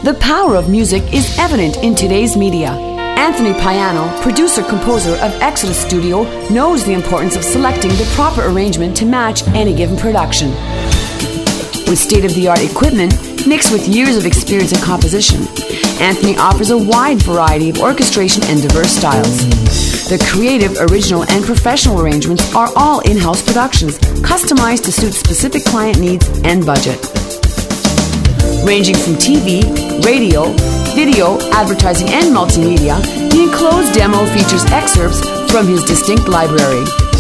The power of music is evident in today's media. Anthony Piano, producer-composer of Exodus Studio, knows the importance of selecting the proper arrangement to match any given production. With state-of-the-art equipment, mixed with years of experience in composition, Anthony offers a wide variety of orchestration and diverse styles. The creative, original, and professional arrangements are all in-house productions, customized to suit specific client needs and budget. Ranging from TV, radio, video, advertising, and multimedia, the enclosed demo features excerpts from his distinct library.